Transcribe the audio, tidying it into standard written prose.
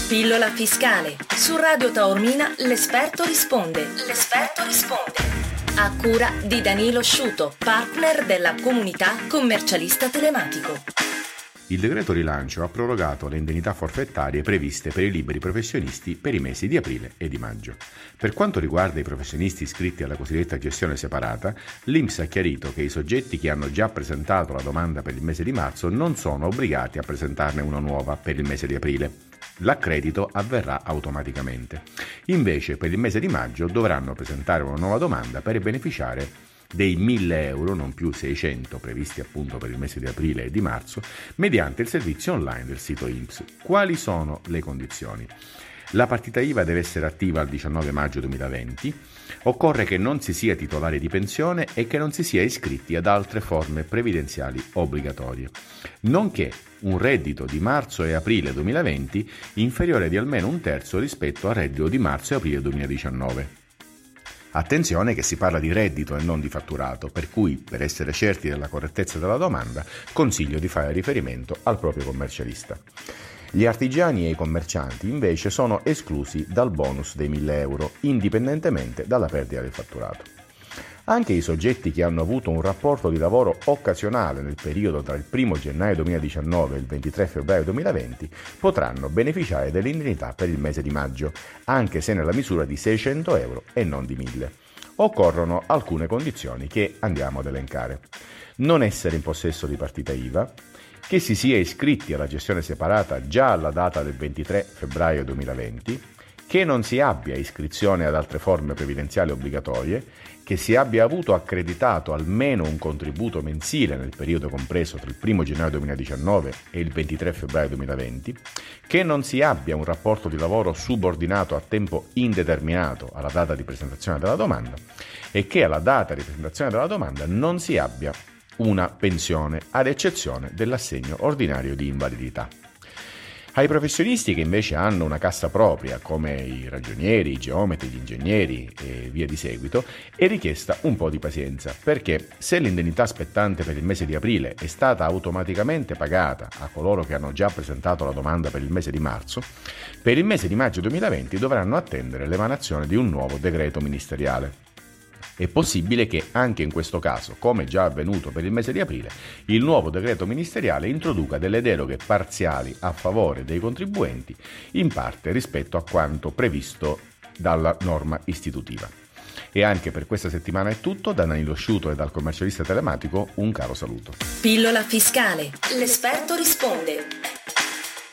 Pillola fiscale. Su Radio Taormina l'esperto risponde. L'esperto risponde. A cura di Danilo Sciuto, partner della comunità commercialista telematico. Il decreto rilancio ha prorogato le indennità forfettarie previste per i liberi professionisti per i mesi di aprile e di maggio. Per quanto riguarda i professionisti iscritti alla cosiddetta gestione separata, l'INPS ha chiarito che i soggetti che hanno già presentato la domanda per il mese di marzo non sono obbligati a presentarne una nuova per il mese di aprile. L'accredito avverrà automaticamente. Invece, per il mese di maggio dovranno presentare una nuova domanda per beneficiare dei 1.000 euro, non più 600 previsti appunto per il mese di aprile e di marzo, mediante il servizio online del sito INPS. Quali sono le condizioni? La partita IVA deve essere attiva al 19 maggio 2020, occorre che non si sia titolari di pensione e che non si sia iscritti ad altre forme previdenziali obbligatorie, nonché un reddito di marzo e aprile 2020 inferiore di almeno un terzo rispetto al reddito di marzo e aprile 2019. Attenzione che si parla di reddito e non di fatturato, per cui, per essere certi della correttezza della domanda, consiglio di fare riferimento al proprio commercialista. Gli artigiani e i commercianti, invece, sono esclusi dal bonus dei 1.000 euro, indipendentemente dalla perdita del fatturato. Anche i soggetti che hanno avuto un rapporto di lavoro occasionale nel periodo tra il 1 gennaio 2019 e il 23 febbraio 2020 potranno beneficiare dell'indennità per il mese di maggio, anche se nella misura di 600 euro e non di 1.000. Occorrono alcune condizioni che andiamo ad elencare. Non essere in possesso di partita IVA, che si sia iscritti alla gestione separata già alla data del 23 febbraio 2020, che non si abbia iscrizione ad altre forme previdenziali obbligatorie, che si abbia avuto accreditato almeno un contributo mensile nel periodo compreso tra il 1 gennaio 2019 e il 23 febbraio 2020, che non si abbia un rapporto di lavoro subordinato a tempo indeterminato alla data di presentazione della domanda e che alla data di presentazione della domanda non si abbia una pensione, ad eccezione dell'assegno ordinario di invalidità. Ai professionisti che invece hanno una cassa propria, come i ragionieri, i geometri, gli ingegneri e via di seguito, è richiesta un po' di pazienza, perché se l'indennità spettante per il mese di aprile è stata automaticamente pagata a coloro che hanno già presentato la domanda per il mese di marzo, per il mese di maggio 2020 dovranno attendere l'emanazione di un nuovo decreto ministeriale. È possibile che anche in questo caso, come già avvenuto per il mese di aprile, il nuovo decreto ministeriale introduca delle deroghe parziali a favore dei contribuenti, in parte rispetto a quanto previsto dalla norma istitutiva. E anche per questa settimana è tutto, da Danilo Sciuto e dal commercialista telematico un caro saluto. Pillola fiscale. L'esperto risponde.